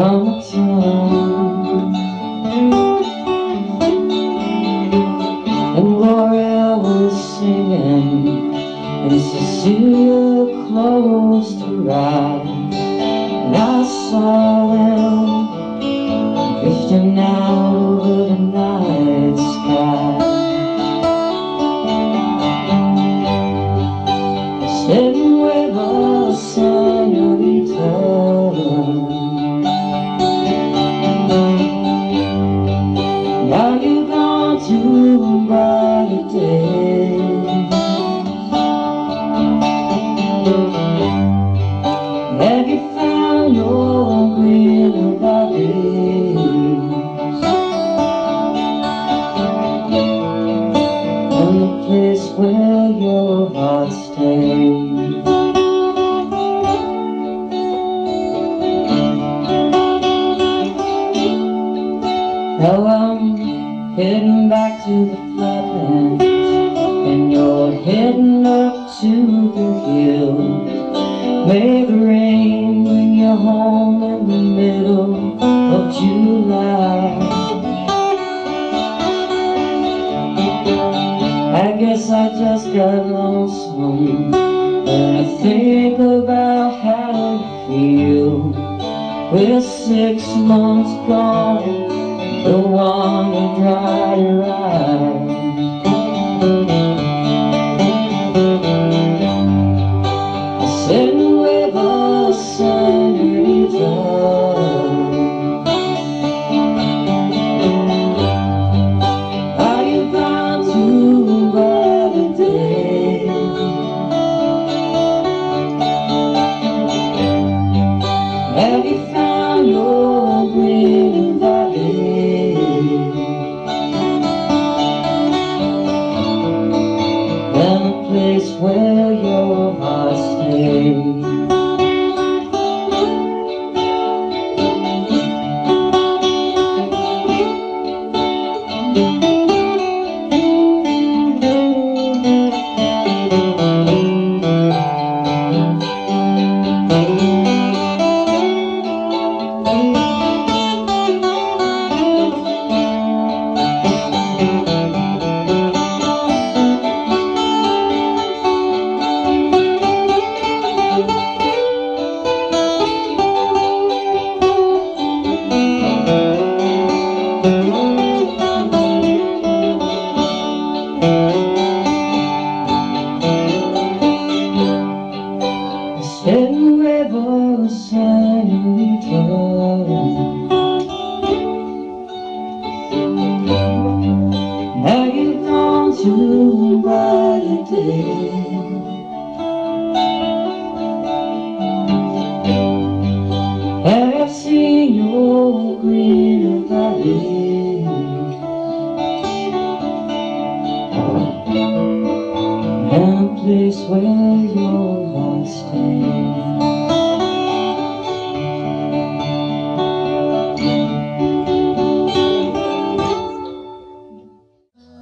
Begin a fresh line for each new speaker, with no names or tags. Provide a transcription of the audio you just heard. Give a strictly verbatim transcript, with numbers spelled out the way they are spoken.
on my tongue. And Gloria was singing, and Cecilia closed her eyes, and I saw them drifting out over the night sky. Sitting with a señorita, now you've gone to brighter days. Have you found your greener valleys, and the place where your heart stays? Now I'm heading back to the flatlands, and you're heading up to the hills. May the rain bring you home in the middle of July. I guess I just got lonesome when I think about how you feel. With six months gone, the one to dry your eyes.